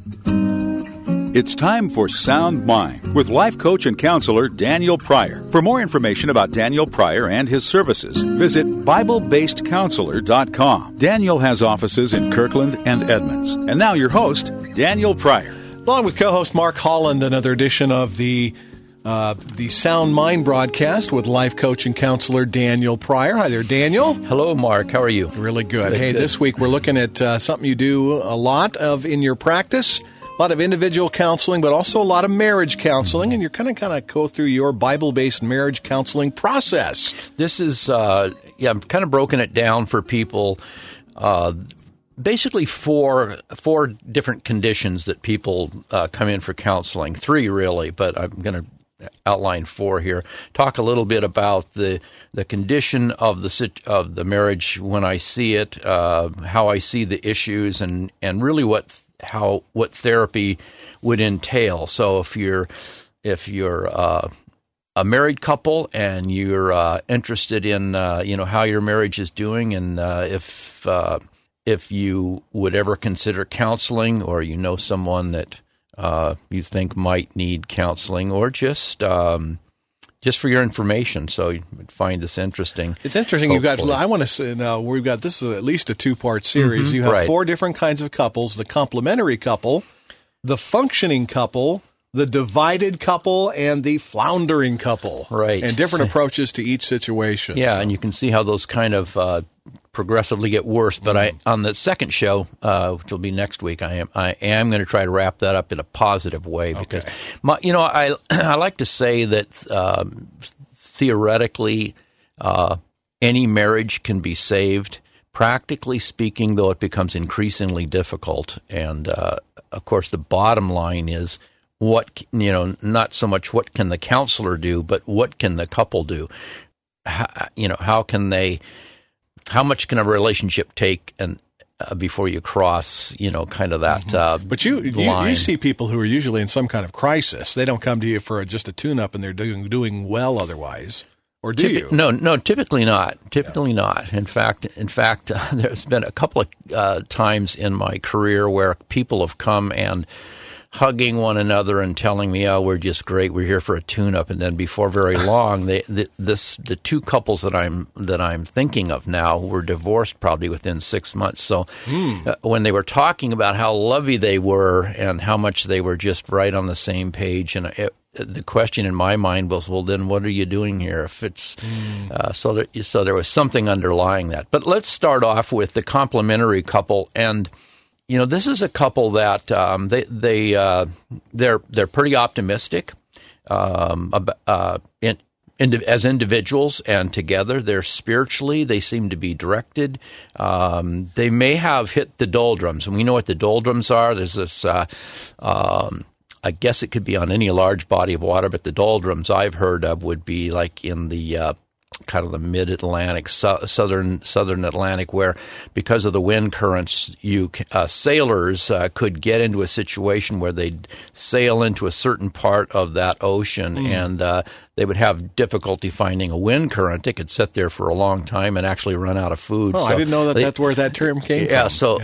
It's time for Sound Mind with life coach and counselor Daniel Pryor. For more information about Daniel Pryor and his services, visit BibleBasedCounselor.com. Daniel has offices in Kirkland and Edmonds. And now your host, Daniel Pryor. Along with co-host Mark Holland, another edition of the Sound Mind broadcast with life coach and counselor Daniel Pryor. Hi there, Daniel. Hello, Mark. How are you? Really good. Hey, this week we're looking at something you do a lot of in your practice. A lot of individual counseling, but also a lot of marriage counseling, and you're kind of go through your Bible-based marriage counseling process. This is, I've kind of broken it down for people. Basically, four different conditions that people come in for counseling. Three, really, but I'm going to outline four here. Talk a little bit about the condition of the marriage when I see it, how I see the issues, and really what therapy would entail. So if you're a married couple and you're interested in how your marriage is doing, and if you would ever consider counseling, or you know someone that you think might need counseling, or just for your information, so you would find this interesting. It's interesting. Hopefully. I want to say now we've got, this is at least a two-part series. Mm-hmm, you have right. four different kinds of couples: the complementary couple, the functioning couple, the divided couple, and the floundering couple. Right. And different approaches to each situation. Yeah, so. And you can see how those kind of progressively get worse. But on the second show, which will be next week, I am going to try to wrap that up in a positive way, because I like to say that theoretically any marriage can be saved. Practically speaking, though, it becomes increasingly difficult. And of course, the bottom line is not so much what can the counselor do, but what can the couple do? How much can a relationship take and before you cross, kind of that But you line. You see people who are usually in some kind of crisis. They don't come to you for just a tune-up, and they're doing well otherwise. Or do you? No, typically not. Typically not. In fact, there's been a couple of times in my career where people have come and hugging one another and telling me, "Oh, we're just great. We're here for a tune-up." And then before very long, the two couples that I'm thinking of now were divorced probably within 6 months. So when they were talking about how lovely they were and how much they were just right on the same page, and the question in my mind was, well, then what are you doing here? If it's so there was something underlying that. But let's start off with the complementary couple. And this is a couple that they're pretty optimistic as individuals, and together they're spiritually, they seem to be directed. They may have hit the doldrums, and we know what the doldrums are. There's this. I guess it could be on any large body of water, but the doldrums I've heard of would be like in the kind of the mid-Atlantic, southern Atlantic, where because of the wind currents, sailors could get into a situation where they'd sail into a certain part of that ocean, and they would have difficulty finding a wind current. They could sit there for a long time and actually run out of food. Oh, I didn't know that's where that term came from.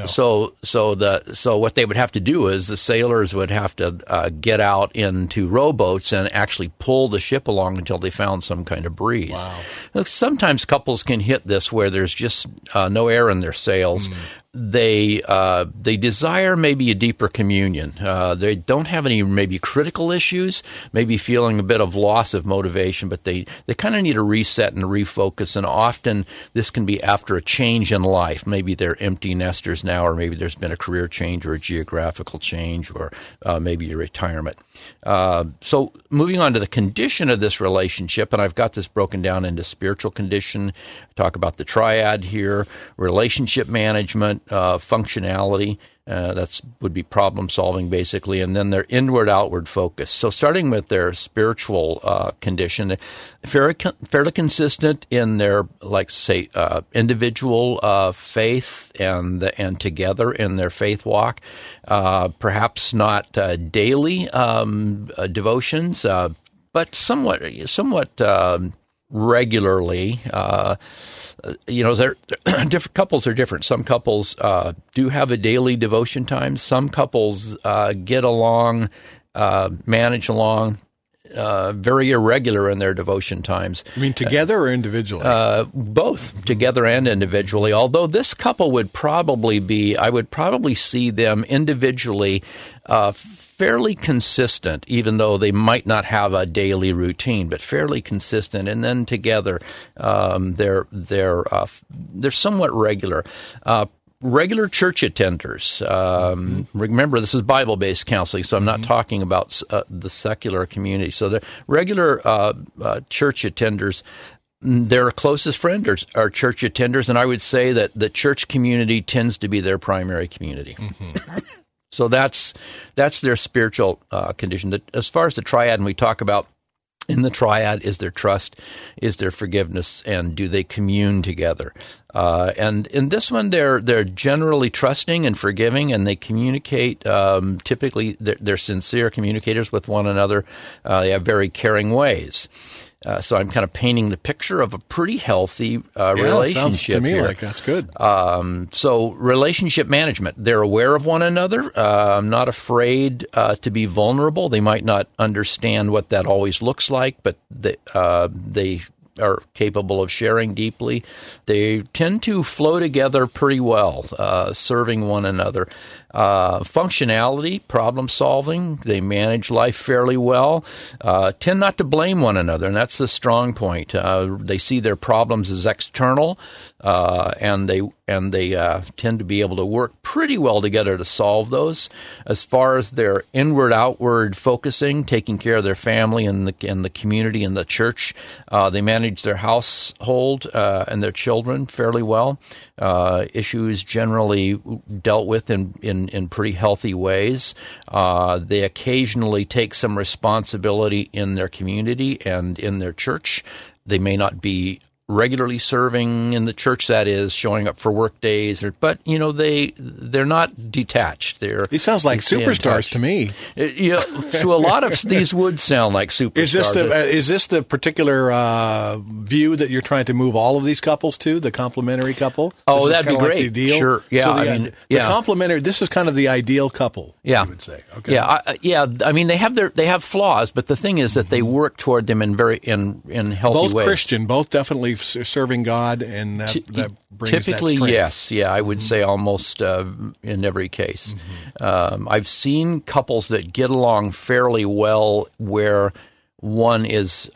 So what they would have to do is the sailors would have to get out into rowboats and actually pull the ship along until they found some kind of breeze. Wow. Look, sometimes couples can hit this where there's just no air in their sails. They desire maybe a deeper communion. They don't have any maybe critical issues, maybe feeling a bit of loss of motivation, but they kind of need a reset and a refocus. And often this can be after a change in life. Maybe they're empty nesters now, or maybe there's been a career change or a geographical change, or maybe a retirement. So moving on to the condition of this relationship, and I've got this broken down into spiritual condition. I talk about the triad here: relationship management, functionality, that would be problem solving basically, and then their inward-outward focus. So starting with their spiritual condition, fairly consistent in their, individual faith and together in their faith walk. Perhaps not daily devotions, but somewhat regularly. different couples are different. Some couples do have a daily devotion time. Some couples get along, manage along, very irregular in their devotion times. You mean together or individually? Both, together and individually. Although this couple would probably I would probably see them individually fairly consistent, even though they might not have a daily routine, but fairly consistent. And then together, they're somewhat regular. Regular church attenders. Remember, this is Bible-based counseling, so I'm not talking about the secular community. So the regular church attenders, their closest friends are church attenders, and I would say that the church community tends to be their primary community. So that's their spiritual condition. As far as the triad, and we talk about in the triad, is there trust, is there forgiveness, and do they commune together? And in this one, they're generally trusting and forgiving, and they communicate. Typically, they're sincere communicators with one another. They have very caring ways. So I'm kind of painting the picture of a pretty healthy relationship. Sounds to me here. like that's good. So relationship management. They're aware of one another, not afraid to be vulnerable. They might not understand what that always looks like, but they are capable of sharing deeply. They tend to flow together pretty well, serving one another. Functionality, problem solving, they manage life fairly well, tend not to blame one another, and that's the strong point. They see their problems as external, and they tend to be able to work pretty well together to solve those. As far as their inward-outward focusing, taking care of their family and the community and the church, they manage their household and their children fairly well. Issues generally dealt with in pretty healthy ways. They occasionally take some responsibility in their community and in their church. They may not be regularly serving in the church, that is, showing up for work days, but they're not detached. He sounds like superstars to me. So a lot of these would sound like superstars. Is this the particular view that you're trying to move all of these couples to, the complementary couple? Oh, that'd be great. Like the ideal? Sure. Yeah. So the complementary. This is kind of the ideal couple. Yeah. You would say. Okay. Yeah. I mean, they have flaws, but the thing is that they work toward them in healthy ways. Both Christian, both definitely serving God, and that brings typically that strength. Yes. Yeah, I would say almost in every case. I've seen couples that get along fairly well where one is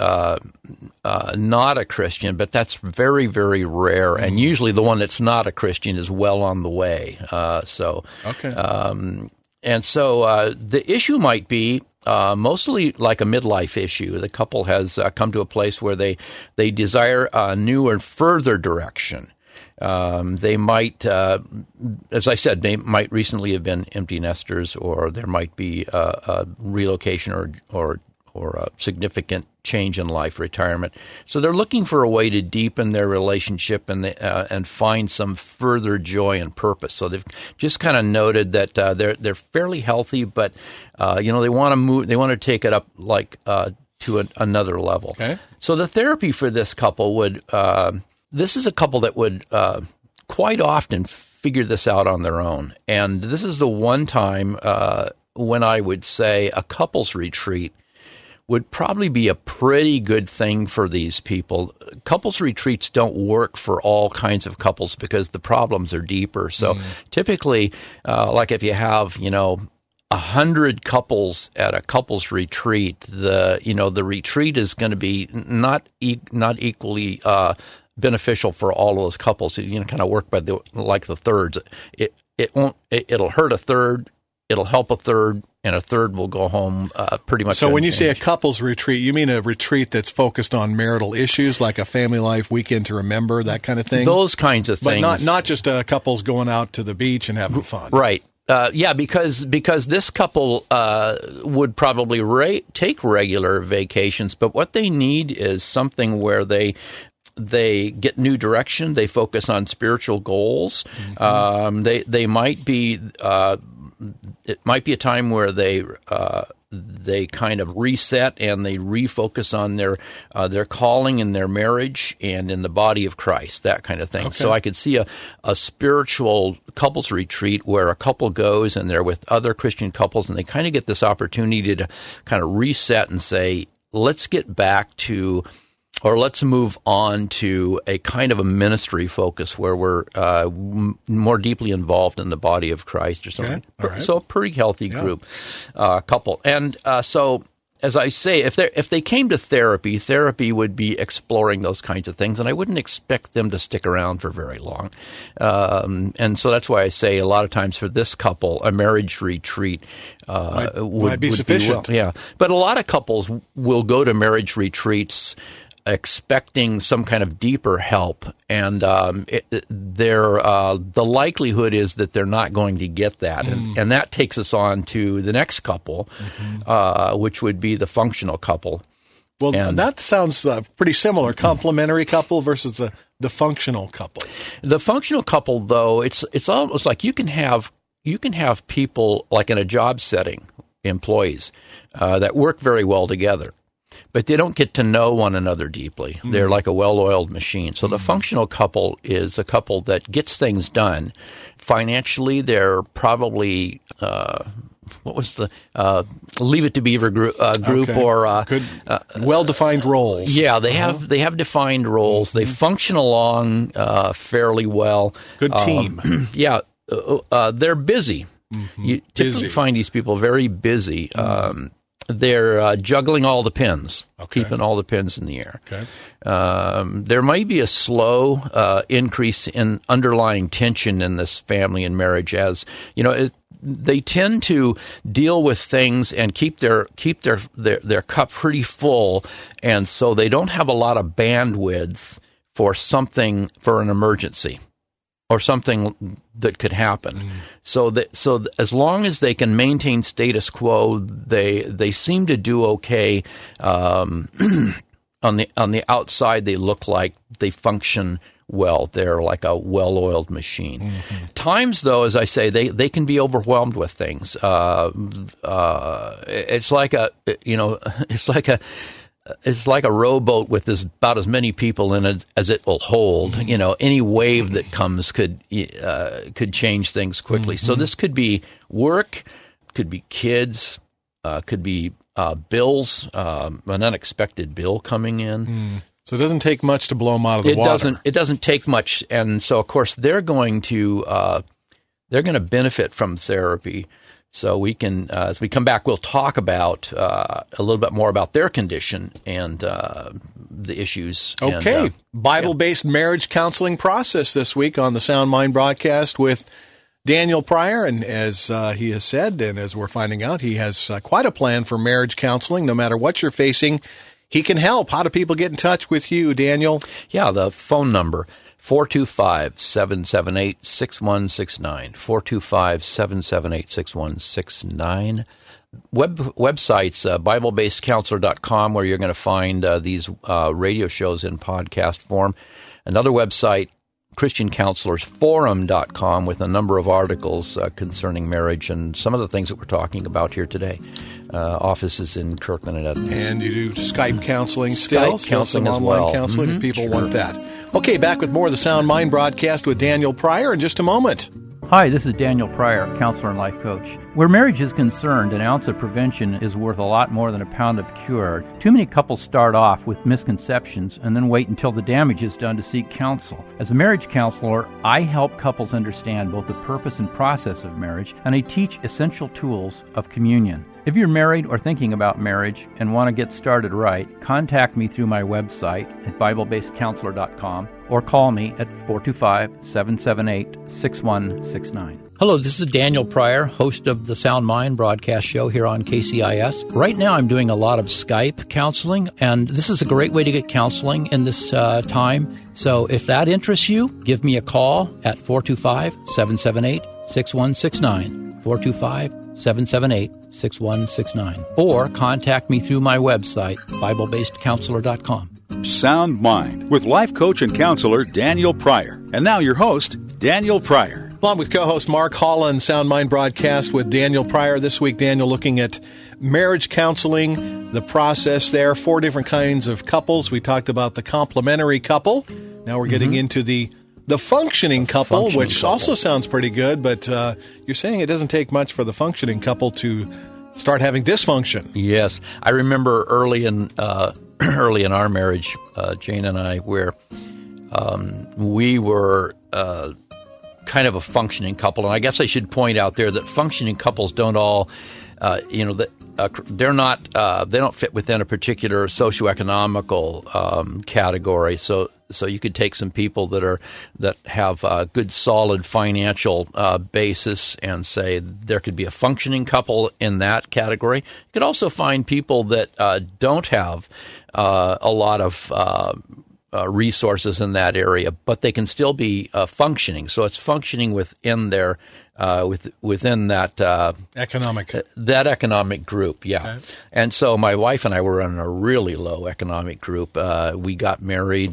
not a Christian, but that's very, very rare. And usually the one that's not a Christian is well on the way. Okay. And so the issue might be mostly like a midlife issue. The couple has come to a place where they desire a new or further direction. They might, as I said, they might recently have been empty nesters, or there might be a relocation or a significant change in life, retirement. So they're looking for a way to deepen their relationship and find some further joy and purpose. So they've just kind of noted that they're fairly healthy, but they want to move. They want to take it up to another level. Okay. So the therapy for this couple would. This is a couple that would quite often figure this out on their own, and this is the one time when I would say a couples retreat would probably be a pretty good thing for these people. Couples retreats don't work for all kinds of couples because the problems are deeper. So typically, like if you have, 100 couples at a couples retreat, the retreat is going to be not equally beneficial for all of those couples. Kind of work by the thirds. It'll hurt a third, it'll help a third, and a third will go home pretty much. So when you say a couples retreat, you mean a retreat that's focused on marital issues, like a family life weekend to remember, that kind of thing? Those kinds of things. But not just couples going out to the beach and having fun. Right. Because this couple would probably take regular vacations, but what they need is something where they get new direction. They focus on spiritual goals. They might be it might be a time where they kind of reset and they refocus on their calling in their marriage and in the body of Christ, that kind of thing. Okay. So I could see a spiritual couples retreat where a couple goes and they're with other Christian couples and they kind of get this opportunity to kind of reset and say, let's get back to, or let's move on to a kind of a ministry focus where we're more deeply involved in the body of Christ or something. Okay. Right. So a pretty healthy group, couple. And so, as I say, if they came to therapy would be exploring those kinds of things, and I wouldn't expect them to stick around for very long. And so that's why I say a lot of times for this couple, a marriage retreat would be sufficient. But a lot of couples will go to marriage retreats expecting some kind of deeper help, and the likelihood is that they're not going to get that, and that takes us on to the next couple, which would be the functional couple. Well, that sounds pretty similar. Complementary couple versus the functional couple. The functional couple, though, it's almost like you can have people like in a job setting, employees that work very well together, but they don't get to know one another deeply. They're like a well-oiled machine. So the functional couple is a couple that gets things done. Financially, they're probably Leave It to Beaver group or well-defined roles. Yeah, they have defined roles. They function along fairly well. Good team. They're busy. You typically find these people very busy. They're juggling all the pins, keeping all the pins in the air. Okay. There might be a slow increase in underlying tension in this family and marriage, as you know. They tend to deal with things and keep their cup pretty full, and so they don't have a lot of bandwidth for an emergency or something that could happen. So as long as they can maintain status quo, they seem to do okay. On the outside, they look like they function well. They're like a well-oiled machine. Times, though, as I say, they can be overwhelmed with things. It's like a rowboat with about as many people in it as it will hold. You know, any wave that comes could change things quickly. So this could be work, could be kids, could be bills, an unexpected bill coming in. So it doesn't take much to blow them out of the water. It doesn't take much, and so of course they're going to benefit from therapy. So we can, as we come back, we'll talk about a little bit more about their condition and the issues. Okay. And, Bible-based marriage counseling process this week on the Sound Mind broadcast with Daniel Pryor. And as he has said, and as we're finding out, he has quite a plan for marriage counseling. No matter what you're facing, he can help. How do people get in touch with you, Daniel? Yeah, the phone number, 425-778-6169, 425-778-6169. Websites, BibleBasedCounselor.com, where you're going to find these radio shows in podcast form. Another website, ChristianCounselorsForum.com, with a number of articles concerning marriage and some of the things that we're talking about here today. Offices in Kirkland and Edmonds. And you do Skype counseling still? Skype counseling some as online well. counseling if people want that. Okay, back with more of the Sound Mind broadcast with Daniel Pryor in just a moment. Hi, this is Daniel Pryor, counselor and life coach. Where marriage is concerned, an ounce of prevention is worth a lot more than a pound of cure. Too many couples start off with misconceptions and then wait until the damage is done to seek counsel. As a marriage counselor, I help couples understand both the purpose and process of marriage, and I teach essential tools of communion. If you're married or thinking about marriage and want to get started right, contact me through my website at BibleBasedCounselor.com or call me at 425-778-6169. Hello, this is Daniel Pryor, host of the Sound Mind broadcast show here on KCIS. Right now I'm doing a lot of Skype counseling, and this is a great way to get counseling in this time. So if that interests you, give me a call at 425-778-6169, 425-778-6169, or contact me through my website, BibleBasedCounselor.com. Sound Mind with life coach and counselor Daniel Pryor. And now your host, Daniel Pryor. Along with co-host Mark Holland, Sound Mind broadcast with Daniel Pryor. This week, Daniel looking at marriage counseling, the process there, 4 different kinds of couples. We talked about the complementary couple. Now we're getting into the functioning couple, which also sounds pretty good, but you're saying it doesn't take much for the functioning couple to start having dysfunction. Yes. I remember early in our marriage, Jane and I, where we were kind of a functioning couple. And I guess I should point out there that functioning couples don't all, they're not, they don't fit within a particular socioeconomical category. So you could take some people that have a good, solid financial basis and say there could be a functioning couple in that category. You could also find people that don't have a lot of resources in that area, but they can still be functioning. So it's functioning within their within that economic group. Yeah. Okay. And so my wife and I were in a really low economic group. We got married,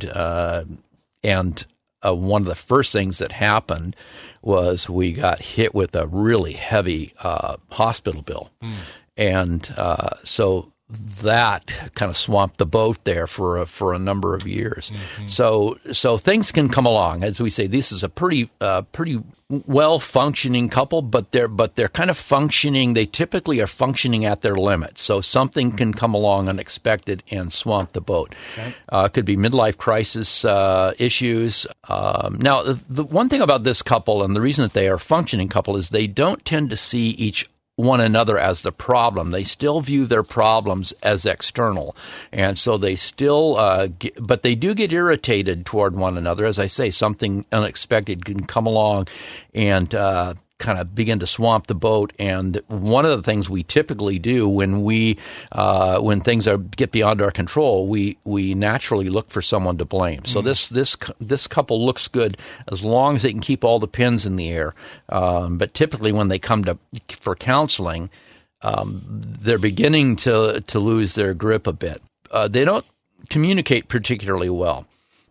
and one of the first things that happened was we got hit with a really heavy hospital bill, and so that kind of swamped the boat there for a number of years. So things can come along. As we say, this is a pretty well functioning couple, but they're kind of functioning. They typically are functioning at their limits. So something can come along unexpected and swamp the boat. Okay. It could be midlife crisis issues. Now, the one thing about this couple, and the reason that they are a functioning couple, is they don't tend to see one another as the problem. They still view their problems as external. And so they still, but they do get irritated toward one another. As I say, something unexpected can come along and kind of begin to swamp the boat. And one of the things we typically do when things get beyond our control, we naturally look for someone to blame. So this couple looks good as long as they can keep all the pins in the air. But typically when they come for counseling, they're beginning to lose their grip a bit. They don't communicate particularly well.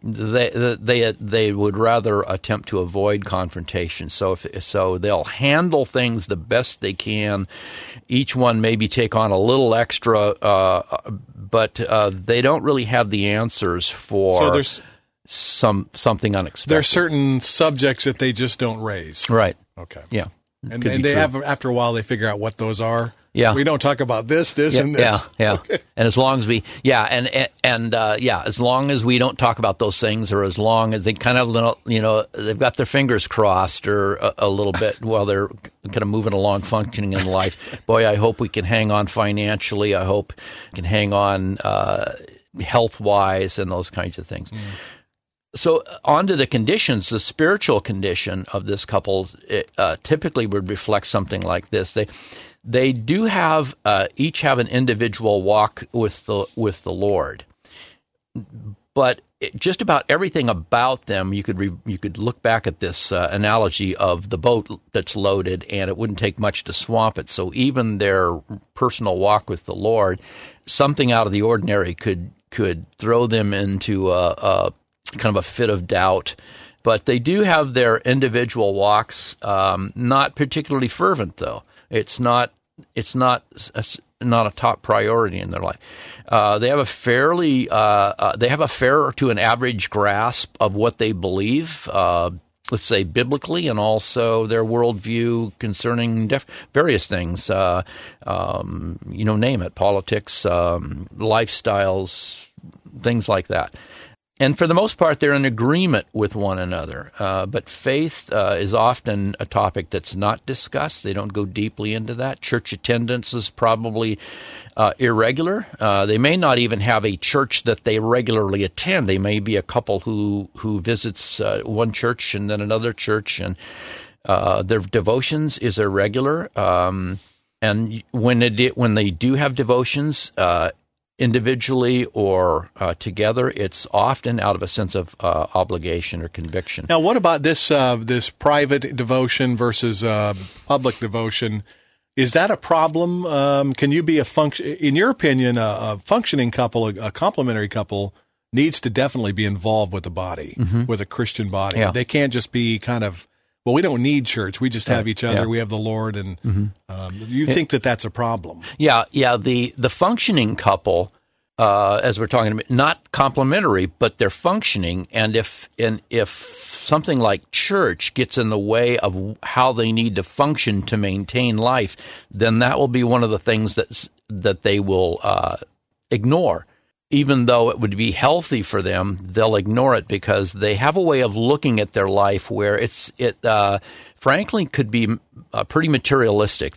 They would rather attempt to avoid confrontation. So they'll handle things the best they can. Each one maybe take on a little extra, but they don't really have the answers for something unexpected. There are certain subjects that they just don't raise. Right. Okay. Yeah. And they have, after a while, they figure out what those are. Yeah. We don't talk about this, and this. Yeah. Okay. And as long as as long as we don't talk about those things, or as long as they kind of, they've got their fingers crossed or a little bit while they're kind of moving along, functioning in life. Boy, I hope we can hang on financially. I hope we can hang on health-wise and those kinds of things. So on to the conditions. The spiritual condition of this couple typically would reflect something like this. They do have each have an individual walk with the Lord, but just about everything about them, you could look back at this analogy of the boat that's loaded, and it wouldn't take much to swamp it. So even their personal walk with the Lord, something out of the ordinary could throw them into a kind of a fit of doubt. But they do have their individual walks, not particularly fervent, though. It's not a top priority in their life. They have a fair to an average grasp of what they believe, let's say biblically, and also their worldview concerning various things. Name it: politics, lifestyles, things like that. And for the most part, they're in agreement with one another. But faith is often a topic that's not discussed. They don't go deeply into that. Church attendance is probably irregular. They may not even have a church that they regularly attend. They may be a couple who visits one church and then another church, and their devotions is irregular. And when they do have devotions, individually or together, it's often out of a sense of obligation or conviction. Now, what about this private devotion versus public devotion? Is that a problem? Can you be in your opinion, a functioning couple, a complementary couple, needs to definitely be involved with the body, with a Christian body. Yeah. They can't just be kind of well, we don't need church. We just have each other. Yeah. We have the Lord. And you think that that's a problem? Yeah. The functioning couple, as we're talking about, not complementary, but they're functioning. And if something like church gets in the way of how they need to function to maintain life, then that will be one of the things that they will ignore. Even though it would be healthy for them, they'll ignore it because they have a way of looking at their life where it frankly could be pretty materialistic.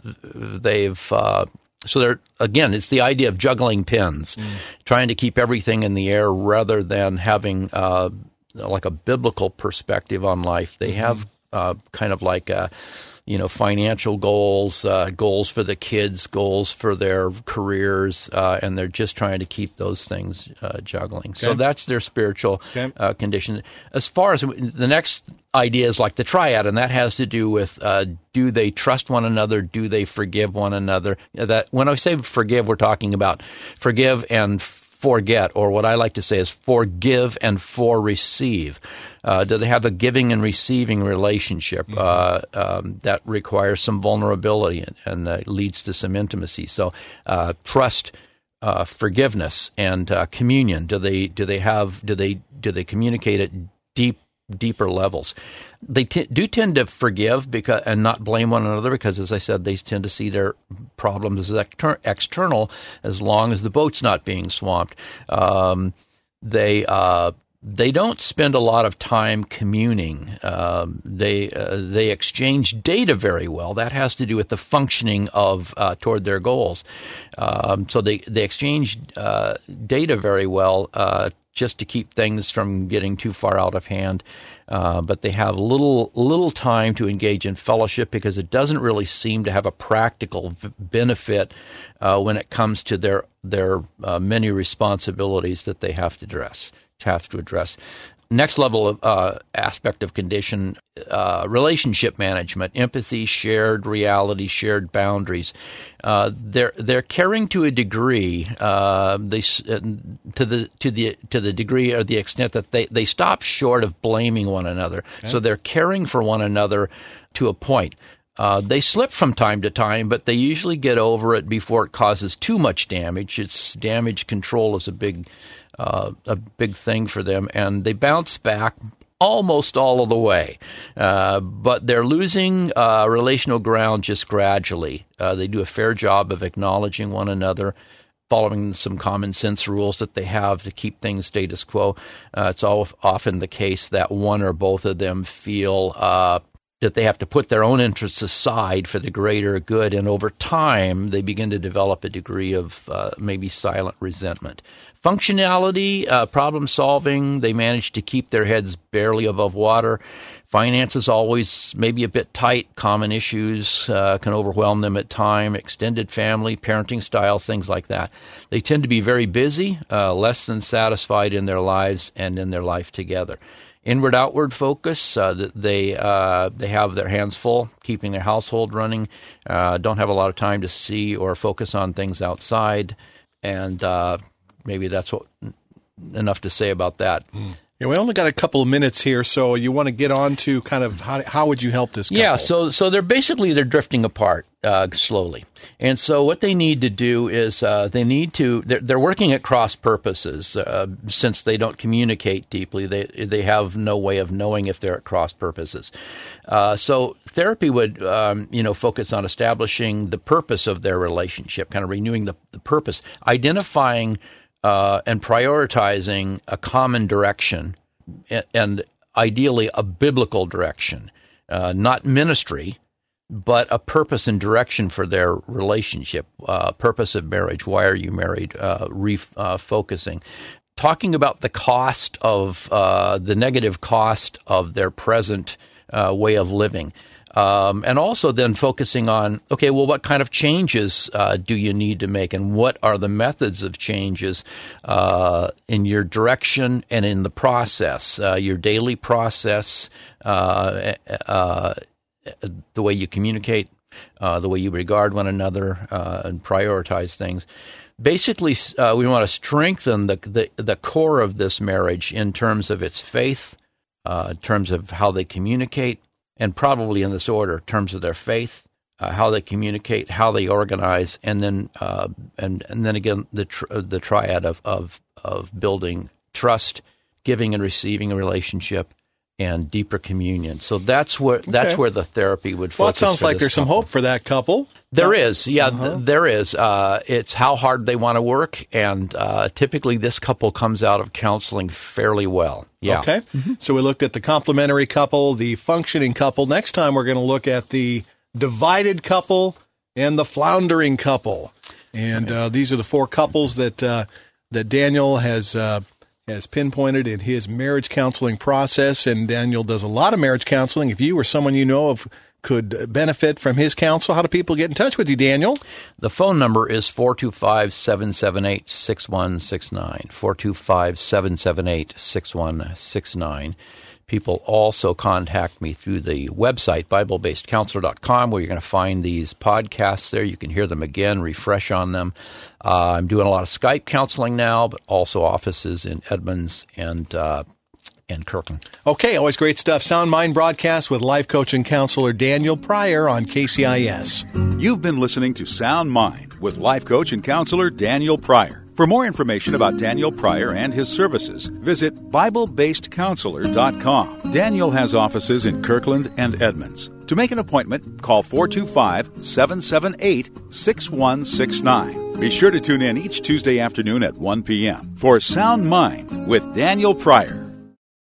So they're, again, it's the idea of juggling pins, trying to keep everything in the air rather than having like a biblical perspective on life. They have kind of like financial goals, goals for the kids, goals for their careers, and they're just trying to keep those things juggling. Okay. So that's their spiritual condition. As far as the next idea is like the triad, and that has to do with do they trust one another? Do they forgive one another? That when I say forgive, we're talking about forgive and forget, or what I like to say is forgive and receive. Do they have a giving and receiving relationship that requires some vulnerability and leads to some intimacy? So trust, forgiveness, and communion. Do they communicate at deeper levels? They do tend to forgive and not blame one another because, as I said, they tend to see their problems as external as long as the boat's not being swamped. They don't spend a lot of time communing. They exchange data very well. That has to do with the functioning of toward their goals. So they exchange data very well just to keep things from getting too far out of hand. But they have little time to engage in fellowship because it doesn't really seem to have a practical benefit when it comes to their many responsibilities that they have to address. Next level of aspect of condition, relationship management, empathy, shared reality, shared boundaries. They're caring to a degree, to the degree or the extent that they stop short of blaming one another. Okay. So they're caring for one another to a point. They slip from time to time, but they usually get over it before it causes too much damage. It's damage control is a big thing for them, and they bounce back almost all of the way. But they're losing relational ground just gradually. They do a fair job of acknowledging one another, following some common sense rules that they have to keep things status quo. It's often the case that one or both of them feel that they have to put their own interests aside for the greater good, and over time they begin to develop a degree of maybe silent resentment. Functionality, problem solving, they manage to keep their heads barely above water. Finances always maybe a bit tight. Common issues can overwhelm them at times. Extended family, parenting styles, things like that. They tend to be very busy, less than satisfied in their lives and in their life together. Inward-outward focus, they have their hands full, keeping their household running, don't have a lot of time to see or focus on things outside, and maybe that's enough to say about that. Yeah, we only got a couple of minutes here, so you want to get on to kind of how would you help this couple? Yeah, so they're drifting apart slowly. And so what they need to do is they're working at cross purposes since they don't communicate deeply. They have no way of knowing if they're at cross purposes. So therapy would focus on establishing the purpose of their relationship, kind of renewing the purpose, identifying and prioritizing a common direction, and ideally a biblical direction, not ministry, but a purpose and direction for their relationship, purpose of marriage. Why are you married? Refocusing. Talking about the cost of the negative cost of their present way of living. And also then focusing on, okay, well, what kind of changes do you need to make, and what are the methods of changes in your direction and in the process, your daily process, the way you communicate, the way you regard one another, and prioritize things. Basically, we want to strengthen the core of this marriage in terms of its faith, in terms of how they communicate, and probably in this order: in terms of their faith, how they communicate, how they organize, and then again the triad of building trust, giving and receiving a relationship, and deeper communion. So that's where the therapy would focus. Well, it sounds like there's some hope for that couple. There is, there is. It's how hard they want to work, and typically this couple comes out of counseling fairly well. Yeah. Okay. Mm-hmm. So we looked at the complementary couple, the functioning couple. Next time we're going to look at the divided couple and the floundering couple. And these are the four couples that Daniel has pinpointed in his marriage counseling process. And Daniel does a lot of marriage counseling. If you or someone you know of could benefit from his counsel, how do people get in touch with you, Daniel? The phone number is 425-778-6169, 425-778-6169. People also contact me through the website, BibleBasedCounselor.com, where you're going to find these podcasts there. You can hear them again, refresh on them. I'm doing a lot of Skype counseling now, but also offices in Edmonds and Kirkland. Okay, always great stuff. Sound Mind broadcast with life coach and counselor Daniel Pryor on KCIS. You've been listening to Sound Mind with life coach and counselor Daniel Pryor. For more information about Daniel Pryor and his services, visit BibleBasedCounselor.com. Daniel has offices in Kirkland and Edmonds. To make an appointment, call 425-778-6169. Be sure to tune in each Tuesday afternoon at 1 p.m. for Sound Mind with Daniel Pryor.